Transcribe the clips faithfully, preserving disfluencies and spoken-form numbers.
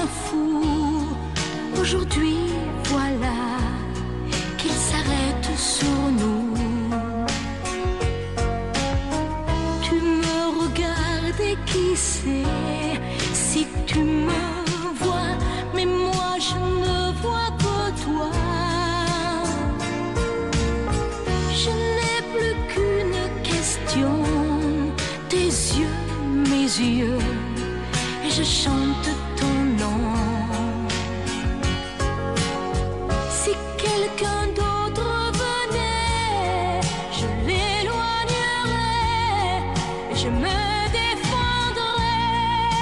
fou. Aujourd'hui, voilà qu'il s'arrête sur nous. Tu me regardes et qui sait si tu me vois, mais moi je ne vois que toi. Je n'ai plus qu'une question, tes yeux, mes yeux, et je chante ton nom. Si quelqu'un d'autre venait, je l'éloignerais et je me défendrais.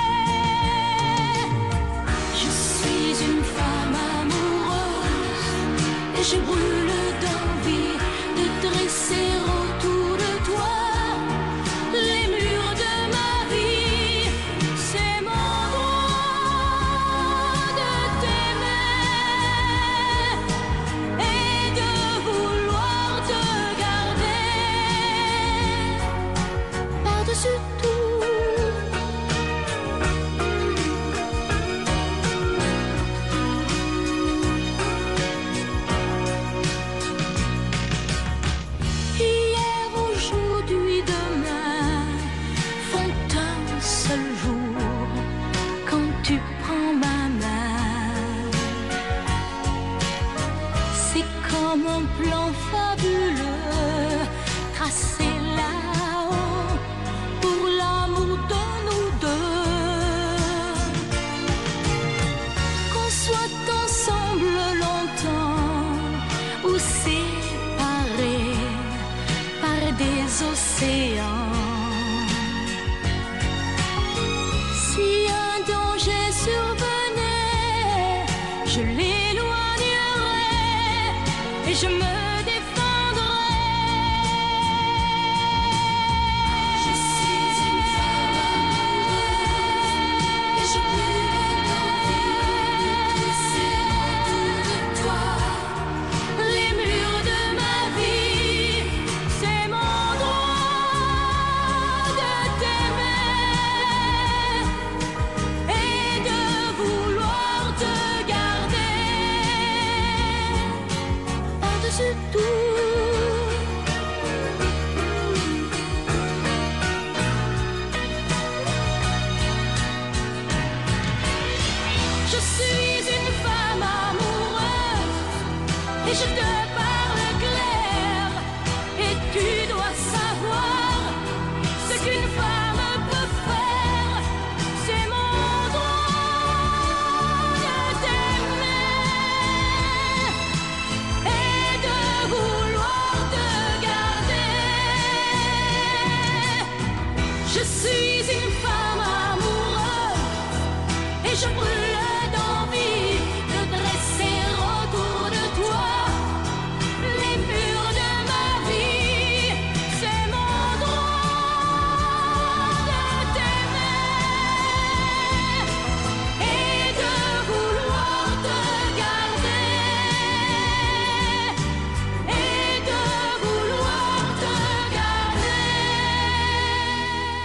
Je suis une femme amoureuse et je brûle d'envie de dresser autour de toi les murs de ma vie. C'est mon droit de t'aimer et de vouloir te garder par-dessus tout. Hier, aujourd'hui, demain font un seul jour quand tu prends ma main. C'est comme un plan fabuleux tracé là-haut pour l'amour de nous deux. Qu'on soit ensemble longtemps ou séparés par des océans. Si un danger survenait, je l'éloignerais et je me défendrais. Je suis une femme amoureuse et je brûle d'envie de dresser autour de toi les murs de ma vie. C'est mon droit de t'aimer et de vouloir te garder par-dessus tout. Je suis une femme amoureuse et je te parle clair. Et tu dois savoir ce qu'une femme peut faire. C'est mon droit de t'aimer et de vouloir te garder. Je suis une femme amoureuse et je brûle